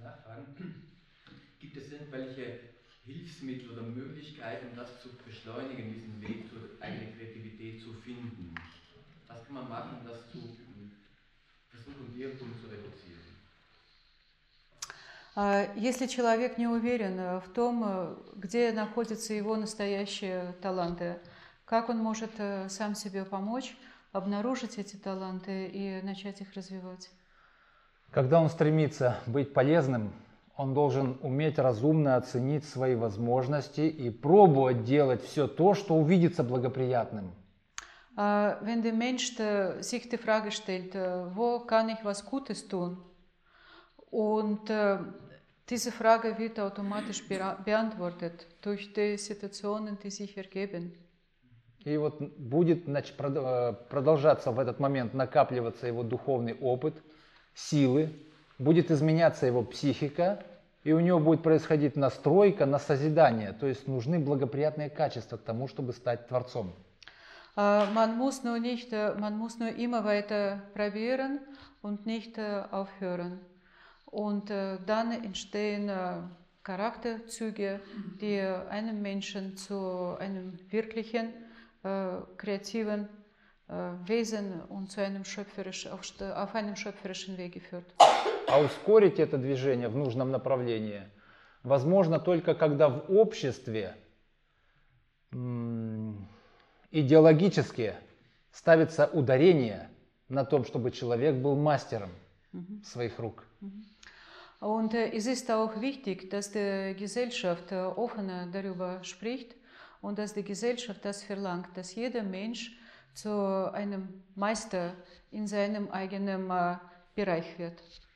nachfragen, gibt es irgendwelche Hilfsmittel oder Möglichkeiten, das zu beschleunigen, diesen Weg zur eigenen Kreativität zu finden? Was kann man machen, das zu versuchen, Irrtum zu reduzieren? Если человек не уверен в том, где находятся его настоящие таланты, как он может сам себе помочь, обнаружить эти таланты и начать их развивать? Когда он стремится быть полезным, он должен уметь разумно оценить свои возможности и пробовать делать все то, что увидится благоприятным. Wenn der Mensch sich die Frage stellt, wo kann ich was Gutes tun? Und diese Frage wird automatisch beantwortet durch die Situationen, die sich ergeben. И вот будет продолжаться в этот момент накапливаться его духовный опыт, силы, будет изменяться его психика, и у него будет происходить настройка на созидание, то есть нужны благоприятные качества к тому, чтобы стать творцом. Man muss nur immer weiter probieren und nicht aufhören. Und dann entstehen Charakterzüge, die einen Menschen zu einem wirklichen, kreativen Wesen und zu einem auf einem schöpferischen Wege führt. А ускорить это движение в нужном направлении возможно только когда в обществе идеологически ставится ударение на том, чтобы человек был мастером своих рук. Und es ist auch wichtig, dass die Gesellschaft offener darüber spricht und dass die Gesellschaft das verlangt, dass jeder Mensch zu einem Meister in seinem eigenen Bereich wird.